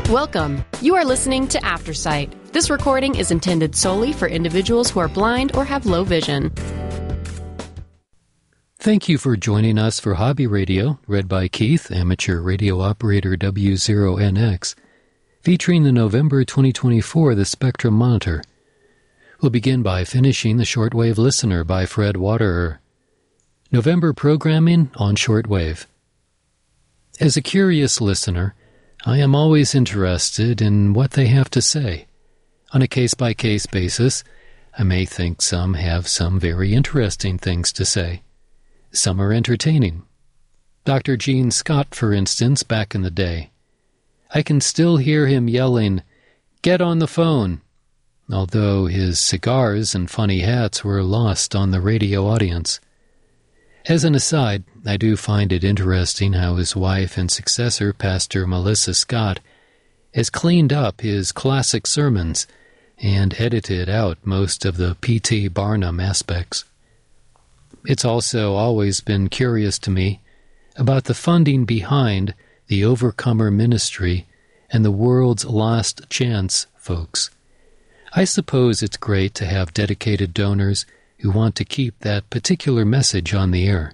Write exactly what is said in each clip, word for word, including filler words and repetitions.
Welcome. You are listening to Aftersight. This recording is intended solely for individuals who are blind or have low vision. Thank you for joining us for Hobby Radio, read by Keith, amateur radio operator W zero N X, featuring the November twenty twenty-four The Spectrum Monitor. We'll begin by finishing The Shortwave Listener by Fred Waterer. November programming on shortwave. As a curious listener, I am always interested in what they have to say. On a case-by-case basis, I may think some have some very interesting things to say. Some are entertaining. Doctor Gene Scott, for instance, back in the day. I can still hear him yelling, "Get on the phone," although his cigars and funny hats were lost on the radio audience. As an aside, I do find it interesting how his wife and successor, Pastor Melissa Scott, has cleaned up his classic sermons and edited out most of the P T Barnum aspects. It's also always been curious to me about the funding behind the Overcomer Ministry and the World's Last Chance folks. I suppose it's great to have dedicated donors who want to keep that particular message on the air.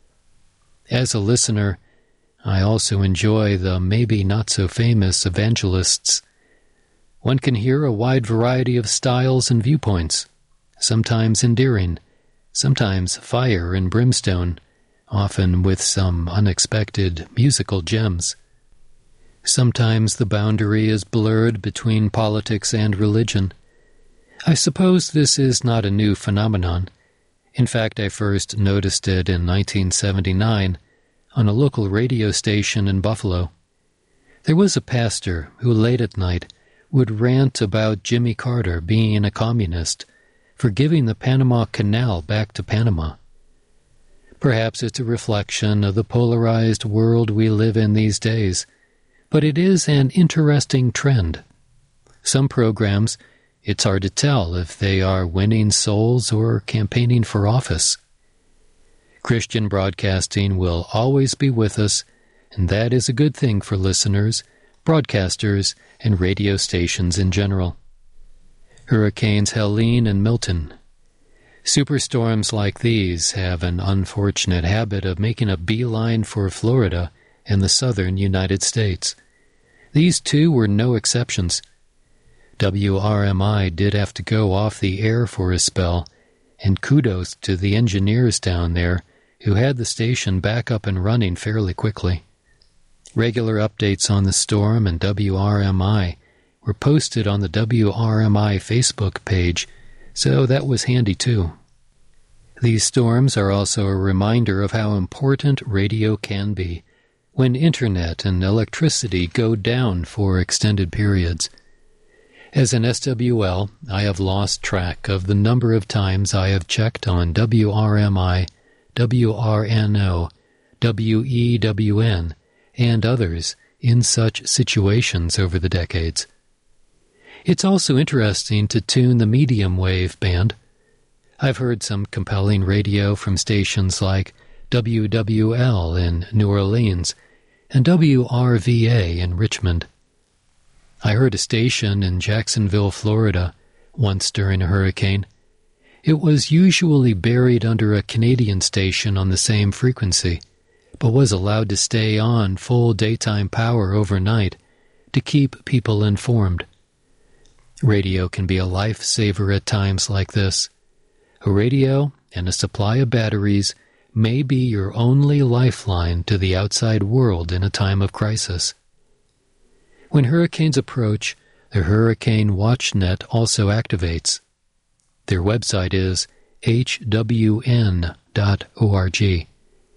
As a listener, I also enjoy the maybe not-so-famous evangelists. One can hear a wide variety of styles and viewpoints, sometimes endearing, sometimes fire and brimstone, often with some unexpected musical gems. Sometimes the boundary is blurred between politics and religion. I suppose this is not a new phenomenon. In fact, I first noticed it in nineteen seventy-nine on a local radio station in Buffalo. There was a pastor who late at night would rant about Jimmy Carter being a communist for giving the Panama Canal back to Panama. Perhaps it's a reflection of the polarized world we live in these days, but it is an interesting trend. Some programs, it's hard to tell if they are winning souls or campaigning for office. Christian broadcasting will always be with us, and that is a good thing for listeners, broadcasters, and radio stations in general. Hurricanes Helene and Milton. Superstorms like these have an unfortunate habit of making a beeline for Florida and the southern United States. These two were no exceptions. W R M I did have to go off the air for a spell, and kudos to the engineers down there who had the station back up and running fairly quickly. Regular updates on the storm and W R M I were posted on the W R M I Facebook page, so that was handy too. These storms are also a reminder of how important radio can be when internet and electricity go down for extended periods. As an S W L, I have lost track of the number of times I have checked on W R M I, W R N O, W E W N, and others in such situations over the decades. It's also interesting to tune the medium wave band. I've heard some compelling radio from stations like W W L in New Orleans and W R V A in Richmond. I heard a station in Jacksonville, Florida, once during a hurricane. It was usually buried under a Canadian station on the same frequency, but was allowed to stay on full daytime power overnight to keep people informed. Radio can be a lifesaver at times like this. A radio and a supply of batteries may be your only lifeline to the outside world in a time of crisis. When hurricanes approach, the Hurricane Watch Net also activates. Their website is H W N dot org.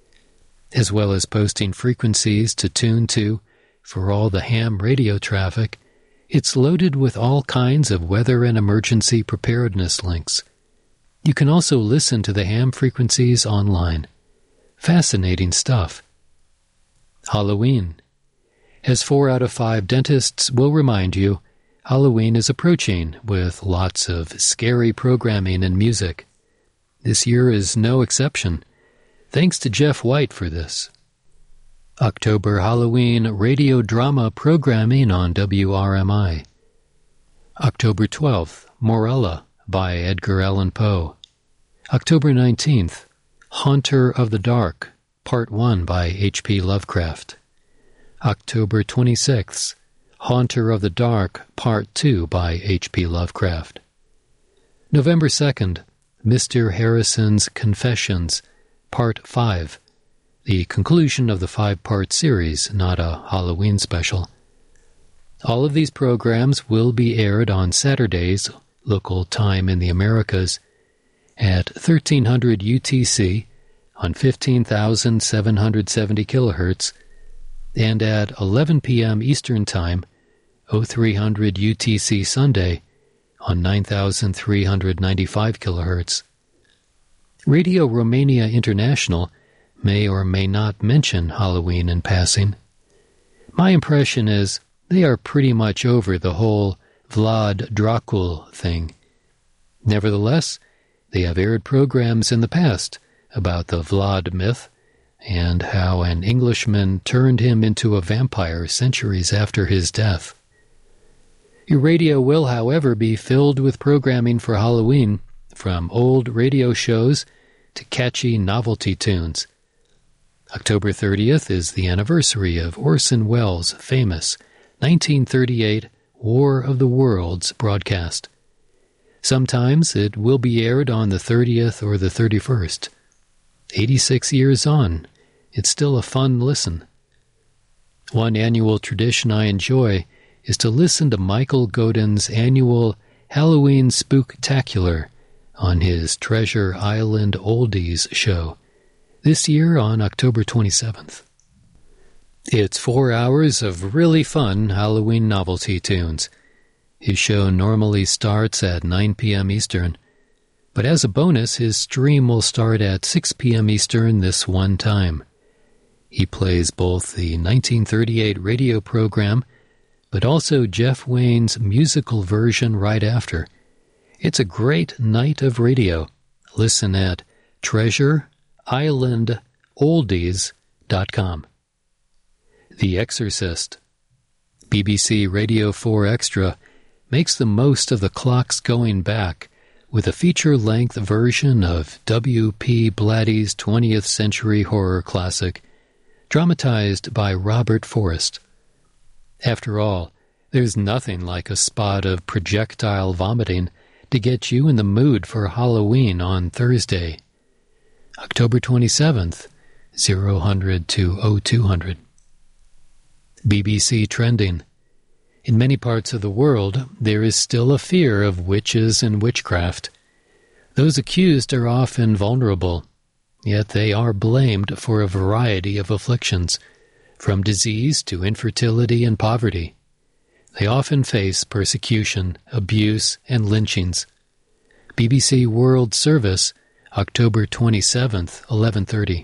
As well as posting frequencies to tune to for all the ham radio traffic, it's loaded with all kinds of weather and emergency preparedness links. You can also listen to the ham frequencies online. Fascinating stuff. Halloween. As four out of five dentists will remind you, Halloween is approaching with lots of scary programming and music. This year is no exception. Thanks to Jeff White for this. October Halloween radio drama programming on W R M I. October twelfth, Morella by Edgar Allan Poe. October nineteenth, Haunter of the Dark, Part one by H P Lovecraft. October twenty-sixth, Haunter of the Dark, Part two by H P Lovecraft. November second, Mister Harrison's Confessions, Part five, the conclusion of the five-part series, not a Halloween special. All of these programs will be aired on Saturdays, local time in the Americas, at thirteen hundred U T C on fifteen thousand seven hundred seventy kilohertz, and at eleven p.m. Eastern Time, oh three hundred U T C Sunday, on nine thousand three hundred ninety-five kilohertz. Radio Romania International may or may not mention Halloween in passing. My impression is they are pretty much over the whole Vlad Dracul thing. Nevertheless, they have aired programs in the past about the Vlad myth and how an Englishman turned him into a vampire centuries after his death. Your radio will, however, be filled with programming for Halloween, from old radio shows to catchy novelty tunes. October thirtieth is the anniversary of Orson Welles' famous nineteen thirty-eight War of the Worlds broadcast. Sometimes it will be aired on the thirtieth or the thirty-first. eighty-six years on, it's still a fun listen. One annual tradition I enjoy is to listen to Michael Godin's annual Halloween Spooktacular on his Treasure Island Oldies show, this year on October twenty-seventh. It's four hours of really fun Halloween novelty tunes. His show normally starts at nine p.m. Eastern, but as a bonus, his stream will start at six p.m. Eastern this one time. He plays both the nineteen thirty-eight radio program, but also Jeff Wayne's musical version right after. It's a great night of radio. Listen at treasure island oldies dot com. The Exorcist. B B C Radio four Extra makes the most of the clocks going back with a feature-length version of W P Blatty's twentieth century horror classic, dramatized by Robert Forrest. After all, there's nothing like a spot of projectile vomiting to get you in the mood for Halloween on Thursday, October twenty-seventh, zero hundred to oh two hundred. B B C Trending. In many parts of the world, there is still a fear of witches and witchcraft. Those accused are often vulnerable, yet they are blamed for a variety of afflictions, from disease to infertility and poverty. They often face persecution, abuse, and lynchings. B B C World Service, October twenty-seventh, eleven thirty.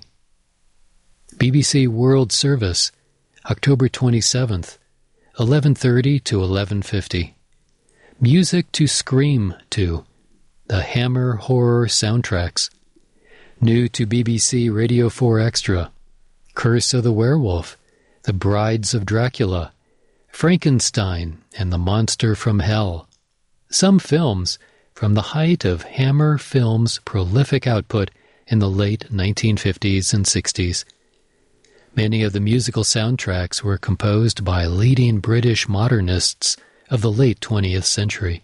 B B C World Service, October twenty-seventh, eleven thirty to eleven fifty. Music to Scream to, the Hammer Horror Soundtracks. New to B B C Radio four Extra, Curse of the Werewolf, The Brides of Dracula, Frankenstein and the Monster from Hell. Some films from the height of Hammer Films' prolific output in the late nineteen fifties and sixties. Many of the musical soundtracks were composed by leading British modernists of the late twentieth century.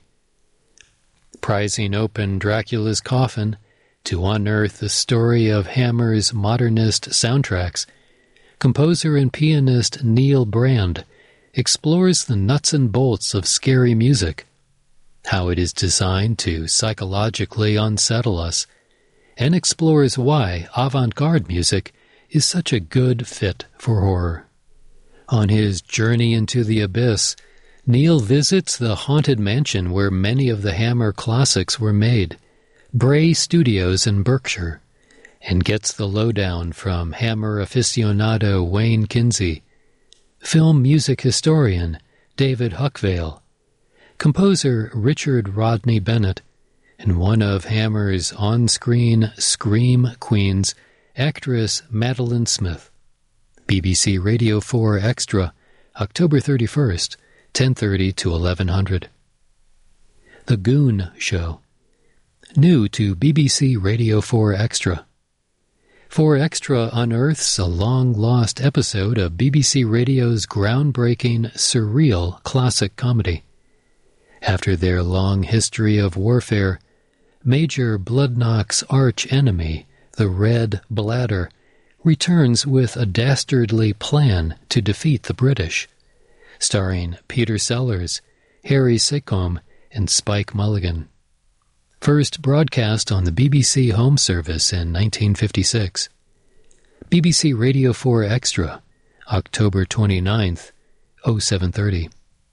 Prizing open Dracula's coffin to unearth the story of Hammer's modernist soundtracks, composer and pianist Neil Brand explores the nuts and bolts of scary music, how it is designed to psychologically unsettle us, and explores why avant-garde music is such a good fit for horror. On his journey into the abyss, Neil visits the haunted mansion where many of the Hammer classics were made, Bray Studios in Berkshire, and gets the lowdown from Hammer aficionado Wayne Kinsey, film music historian David Huckvale, composer Richard Rodney Bennett, and one of Hammer's on-screen scream queens, actress Madeline Smith. B B C Radio four Extra, October thirty-first, ten thirty to eleven hundred. The Goon Show. New to B B C Radio four Extra. four Extra unearths a long-lost episode of B B C Radio's groundbreaking, surreal classic comedy. After their long history of warfare, Major Bloodnock's arch-enemy, the Red Bladder, returns with a dastardly plan to defeat the British, starring Peter Sellers, Harry Secombe, and Spike Mulligan. First broadcast on the B B C Home Service in nineteen fifty-six. B B C Radio four Extra, October twenty-ninth, oh seven thirty.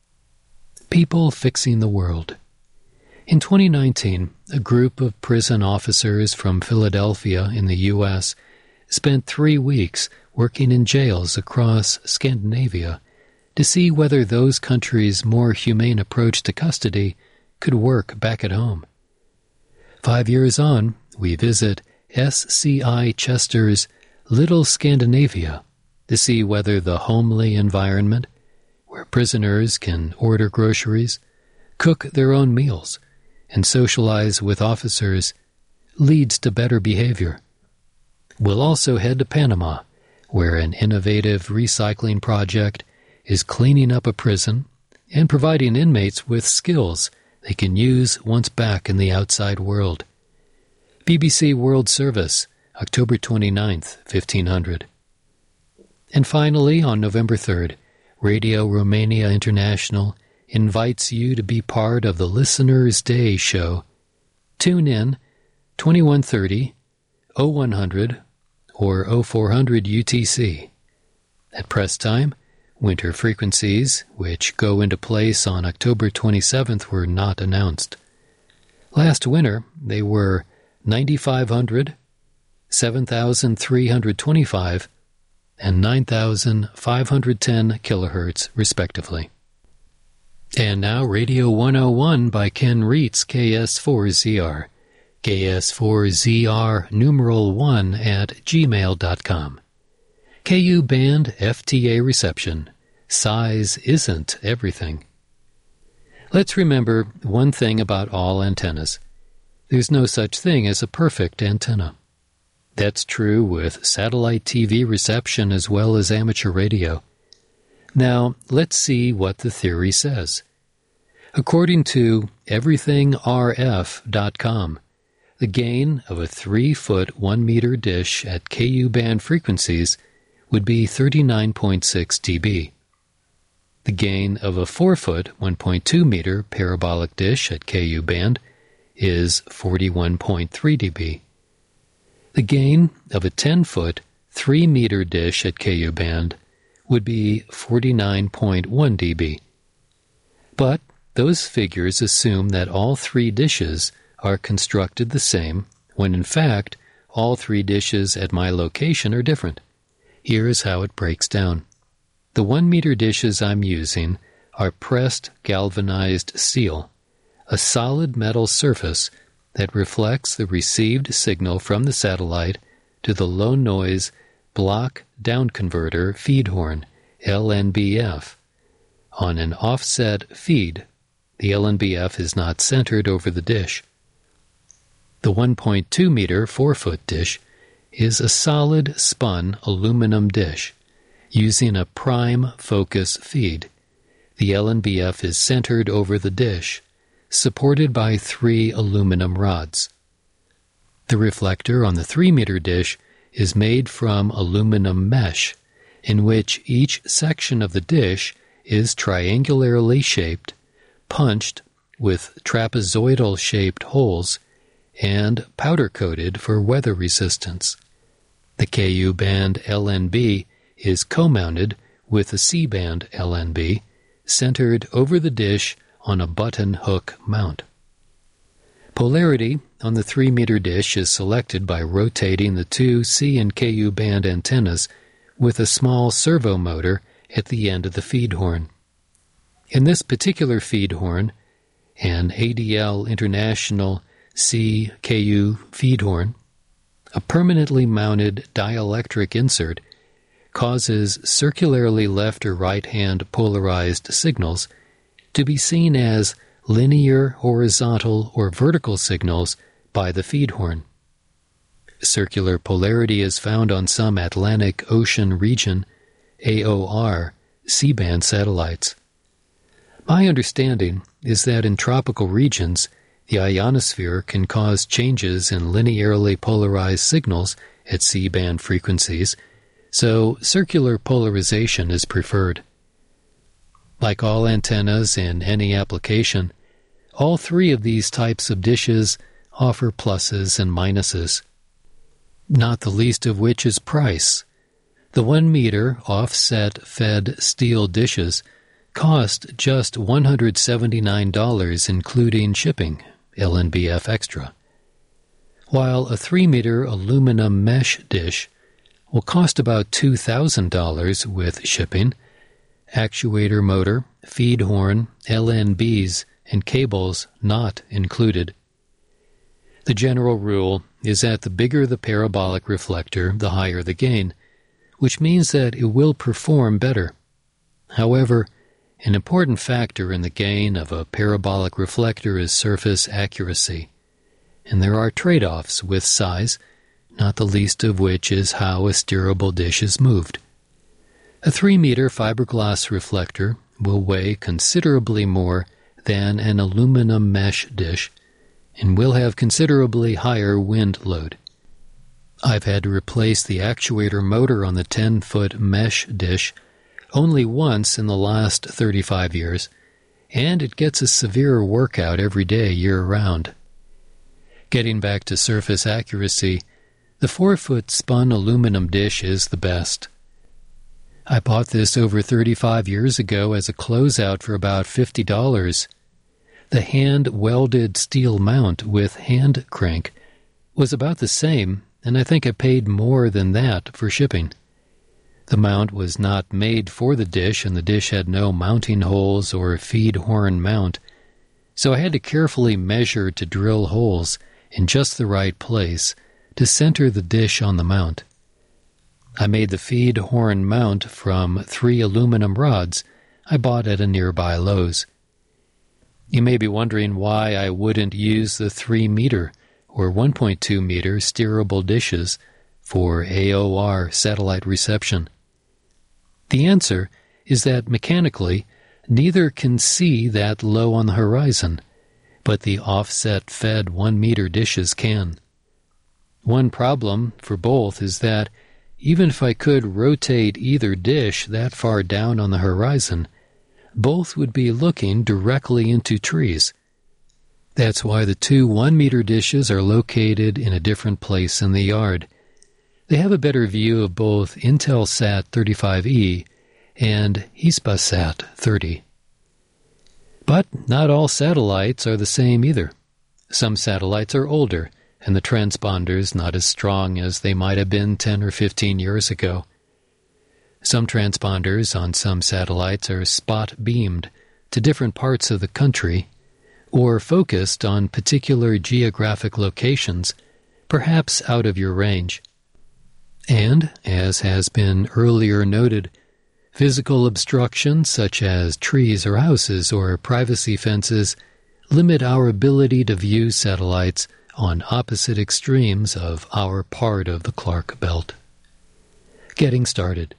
People Fixing the World. In twenty nineteen, a group of prison officers from Philadelphia in the U S spent three weeks working in jails across Scandinavia to see whether those countries' more humane approach to custody could work back at home. Five years on, we visit S C I Chester's Little Scandinavia to see whether the homely environment, where prisoners can order groceries, cook their own meals, and socialize with officers, leads to better behavior. We'll also head to Panama, where an innovative recycling project is cleaning up a prison and providing inmates with skills they can use once back in the outside world. B B C World Service, October twenty-ninth, fifteen hundred. And finally, on November third, Radio Romania International invites you to be part of the Listener's Day show. Tune in twenty-one thirty, oh one hundred, or oh four hundred U T C. At press time, winter frequencies, which go into place on October twenty-seventh, were not announced. Last winter, they were ninety-five hundred, seven thousand three hundred twenty-five, and nine thousand five hundred ten kilohertz, respectively. And now Radio one oh one by Ken Reitz, K S four Z R. K S four Z R numeral one at gmail dot com. K U band F T A reception. Size isn't everything. Let's remember one thing about all antennas. There's no such thing as a perfect antenna. That's true with satellite T V reception as well as amateur radio. Now, let's see what the theory says. According to everything R F dot com, the gain of a three-foot, one-meter dish at K U band frequencies would be thirty-nine point six decibels. The gain of a four-foot, one point two meter parabolic dish at K U band is forty-one point three decibels. The gain of a ten-foot, three-meter dish at K U band would be forty-nine point one decibels. But those figures assume that all three dishes are constructed the same, when in fact all three dishes at my location are different. Here is how it breaks down. The one-meter dishes I'm using are pressed galvanized steel, a solid metal surface that reflects the received signal from the satellite to the low-noise block down converter feed horn, L N B F. On an offset feed, the L N B F is not centered over the dish. The one point two meter four-foot dish is a solid spun aluminum dish using a prime focus feed. The L N B F is centered over the dish, supported by three aluminum rods. The reflector on the three-meter dish is made from aluminum mesh, in which each section of the dish is triangularly shaped, punched with trapezoidal-shaped holes, and powder-coated for weather resistance. The K U band L N B is co-mounted with a C-band L N B, centered over the dish on a button hook mount. Polarity on the three-meter dish is selected by rotating the two C and K U band antennas with a small servo motor at the end of the feed horn. In this particular feed horn, an A D L International C K U feed horn, a permanently mounted dielectric insert causes circularly left or right-hand polarized signals to be seen as linear, horizontal, or vertical signals by the feed horn. Circular polarity is found on some Atlantic Ocean Region, A O R, C-band satellites. My understanding is that in tropical regions, the ionosphere can cause changes in linearly polarized signals at C-band frequencies, so circular polarization is preferred. Like all antennas in any application, all three of these types of dishes offer pluses and minuses, not the least of which is price. The one meter offset fed steel dishes cost just one hundred seventy-nine dollars including shipping, L N B F extra, while a three meter aluminum mesh dish will cost about two thousand dollars with shipping, actuator motor, feed horn, L N Bs, and cables not included. The general rule is that the bigger the parabolic reflector, the higher the gain, which means that it will perform better. However, an important factor in the gain of a parabolic reflector is surface accuracy, and there are trade-offs with size, not the least of which is how a steerable dish is moved. A three meter fiberglass reflector will weigh considerably more than an aluminum mesh dish and will have considerably higher wind load. I've had to replace the actuator motor on the ten foot mesh dish only once in the last thirty-five years, and it gets a severe workout every day year-round. Getting back to surface accuracy, the four foot spun aluminum dish is the best. I bought this over thirty-five years ago as a closeout for about fifty dollars. The hand-welded steel mount with hand crank was about the same, and I think I paid more than that for shipping. The mount was not made for the dish, and the dish had no mounting holes or feed horn mount, so I had to carefully measure to drill holes in just the right place to center the dish on the mount. I made the feed horn mount from three aluminum rods I bought at a nearby Lowe's. You may be wondering why I wouldn't use the three meter or one point two meter steerable dishes for A O R satellite reception. The answer is that mechanically, neither can see that low on the horizon, but the offset-fed one meter dishes can. One problem for both is that even if I could rotate either dish that far down on the horizon, both would be looking directly into trees. That's why the two one meter dishes are located in a different place in the yard. They have a better view of both Intelsat thirty-five E and Hispasat thirty. But not all satellites are the same either. Some satellites are older, and the transponders not as strong as they might have been ten or fifteen years ago. Some transponders on some satellites are spot-beamed to different parts of the country or focused on particular geographic locations, perhaps out of your range. And, as has been earlier noted, physical obstructions such as trees or houses or privacy fences limit our ability to view satellites on opposite extremes of our part of the Clark Belt. Getting started.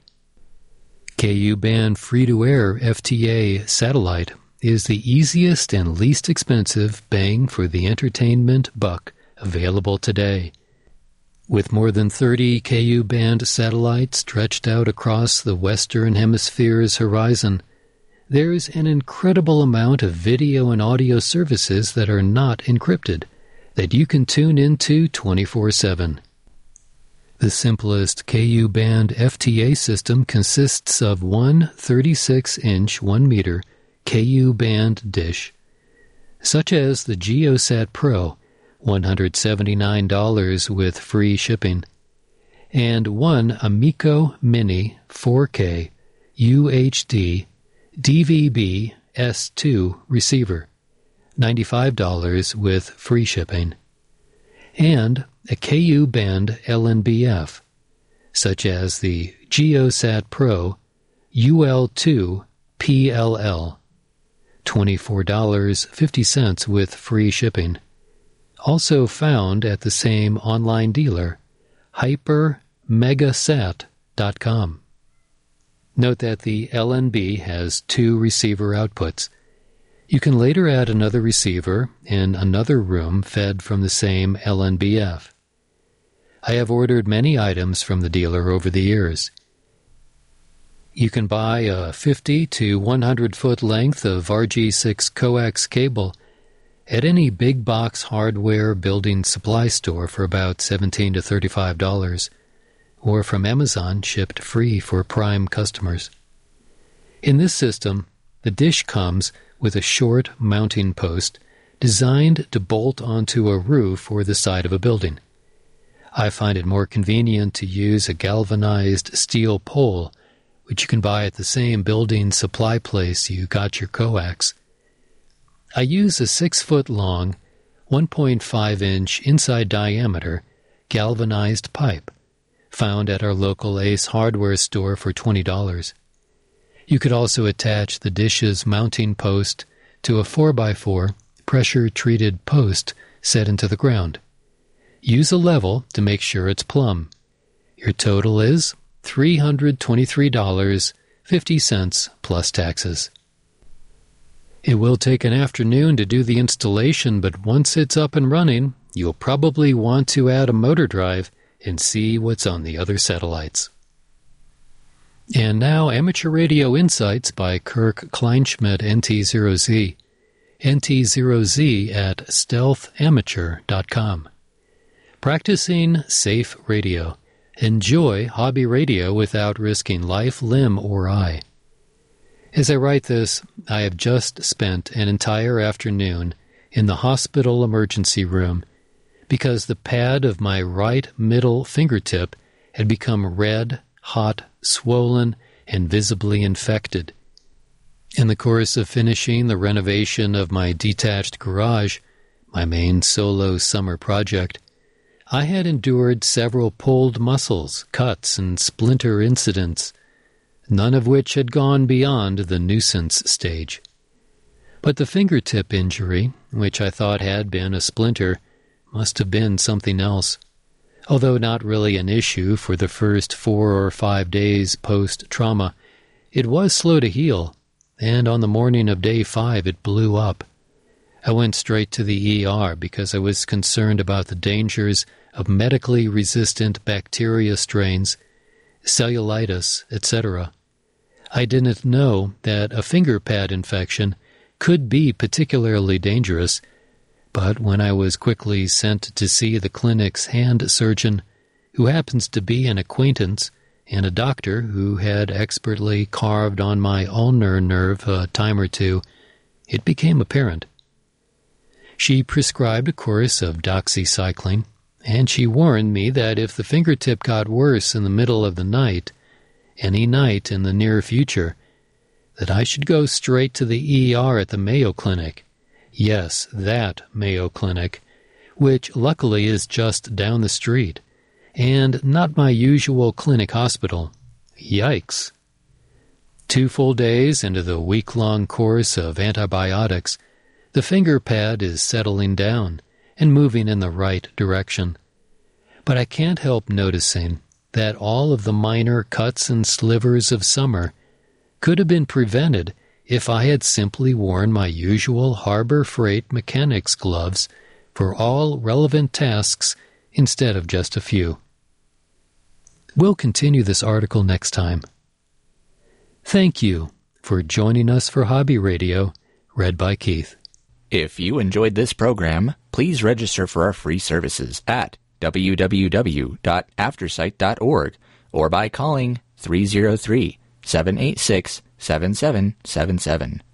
K U-band free-to-air F T A satellite is the easiest and least expensive bang for the entertainment buck available today. With more than thirty K U-band satellites stretched out across the Western Hemisphere's horizon, there's an incredible amount of video and audio services that are not encrypted, that you can tune into twenty-four seven. The simplest K U-band F T A system consists of one thirty-six inch one meter K U-band dish, such as the GeoSat Pro, one hundred seventy-nine dollars with free shipping, and one Amico Mini four K U H D D V B S two receiver, ninety-five dollars with free shipping, and a K U-band L N B F, such as the GeoSat Pro U L two P L L, twenty-four dollars and fifty cents with free shipping. Also found at the same online dealer, hyper megasat dot com. Note that the L N B has two receiver outputs. You can later add another receiver in another room fed from the same L N B F. I have ordered many items from the dealer over the years. You can buy a fifty to one hundred foot length of R G six coax cable at any big box hardware building supply store for about seventeen to thirty-five dollars, or from Amazon shipped free for Prime customers. In this system, the dish comes with a short mounting post designed to bolt onto a roof or the side of a building. I find it more convenient to use a galvanized steel pole, which you can buy at the same building supply place you got your coax. I use a six-foot-long, one point five inch inside diameter galvanized pipe, found at our local Ace Hardware store for twenty dollars. You could also attach the dish's mounting post to a four by four pressure-treated post set into the ground. Use a level to make sure it's plumb. Your total is three hundred twenty-three dollars and fifty cents plus taxes. It will take an afternoon to do the installation, but once it's up and running, you'll probably want to add a motor drive and see what's on the other satellites. And now, Amateur Radio Insights by Kirk Kleinschmidt, N T zero Z, N T zero Z at stealth amateur dot com. Practicing safe radio. Enjoy hobby radio without risking life, limb, or eye. As I write this, I have just spent an entire afternoon in the hospital emergency room because the pad of my right middle fingertip had become red, hot, swollen, and visibly infected. In the course of finishing the renovation of my detached garage, my main solo summer project, I had endured several pulled muscles, cuts, and splinter incidents, none of which had gone beyond the nuisance stage. But the fingertip injury, which I thought had been a splinter, must have been something else. Although not really an issue for the first four or five days post-trauma, it was slow to heal, and on the morning of day five it blew up. I went straight to the E R because I was concerned about the dangers of medically resistant bacteria strains, cellulitis, et cetera. I didn't know that a finger pad infection could be particularly dangerous, but when I was quickly sent to see the clinic's hand surgeon, who happens to be an acquaintance, and a doctor who had expertly carved on my ulnar nerve a time or two, it became apparent. She prescribed a course of doxycycline, and she warned me that if the fingertip got worse in the middle of the night, any night in the near future, that I should go straight to the E R at the Mayo Clinic. Yes, that Mayo Clinic, which luckily is just down the street, and not my usual clinic hospital. Yikes. Two full days into the week-long course of antibiotics, the finger pad is settling down and moving in the right direction. But I can't help noticing that all of the minor cuts and slivers of summer could have been prevented if I had simply worn my usual Harbor Freight mechanics gloves for all relevant tasks instead of just a few. We'll continue this article next time. Thank you for joining us for Hobby Radio, read by Keith. If you enjoyed this program, please register for our free services at w w w dot aftersight dot org or by calling three oh three, seven eight six, seven seven seven seven.